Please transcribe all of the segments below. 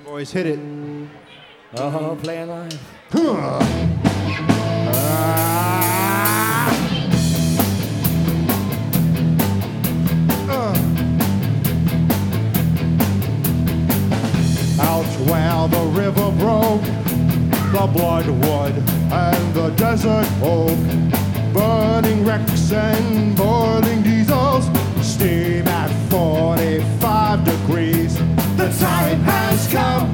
Boys, hit it. Oh, playing live. Out where the river broke, the bloodwood and the desert oak, burning wrecks and boiling diesels, steam at 45 degrees. The time has come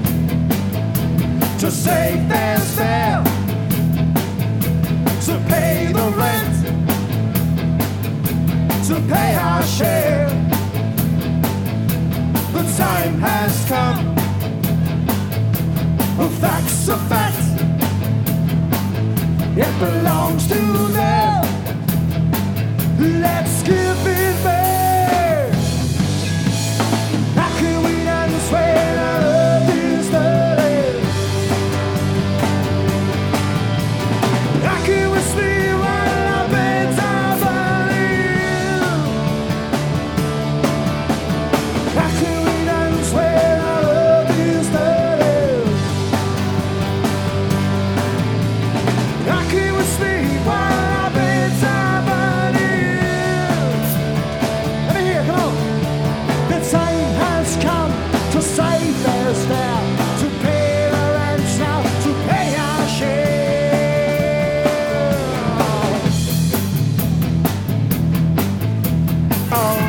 to save fair's fair, to pay the rent, to pay our share. The time has come. Facts are facts. It belongs to them. Let's give it back. How can we not swear our earth is dirty? How can we sleep while our beds are burning? How can we not swear our earth is dirty? How can we sleep while our beds are burning? Let me hear, come on. The time has come to save us now, to pay the rents now, to pay our share. Oh.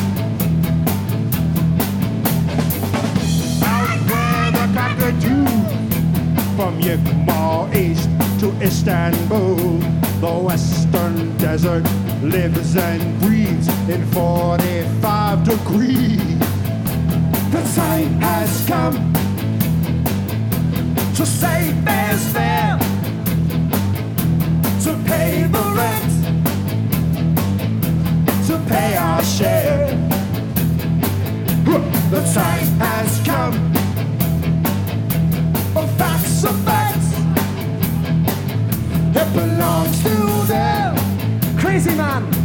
Out where the cockatoo from Yigmar East to Istanbul, the western desert lives and breathes in 45 degrees. The time has come to save fair's fair, to pay the rent, to pay our share. The time has come. Facts are facts. It belongs to them. Crazy man.